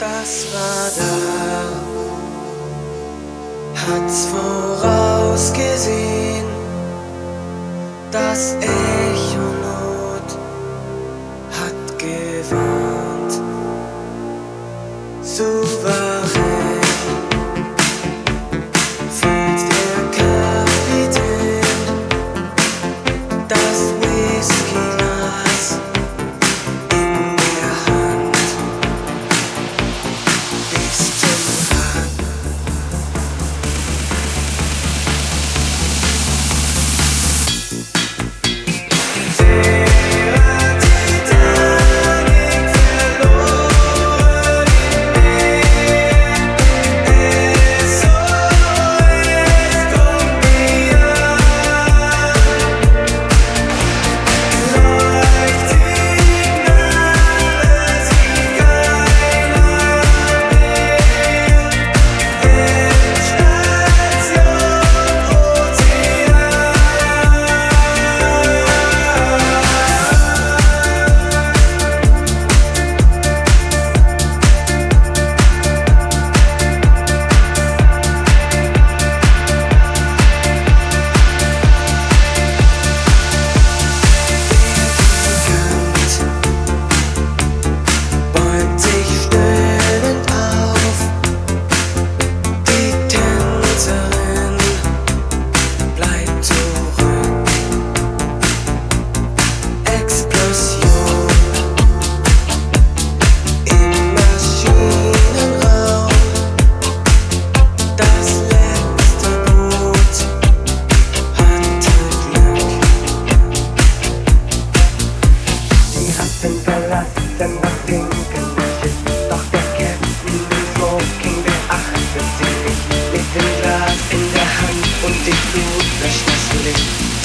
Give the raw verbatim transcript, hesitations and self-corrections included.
Das war da, hat's vorausgesehen, das Echolot hat gewarnt, souverän fühlt der Kapitän das Whiskyglas in der Hand bis zum Rand. Verlassen das Pinken nicht, doch der Captain Smoking beachtet sie nicht. Mit dem Glas in der Hand und die Flut löscht das Licht.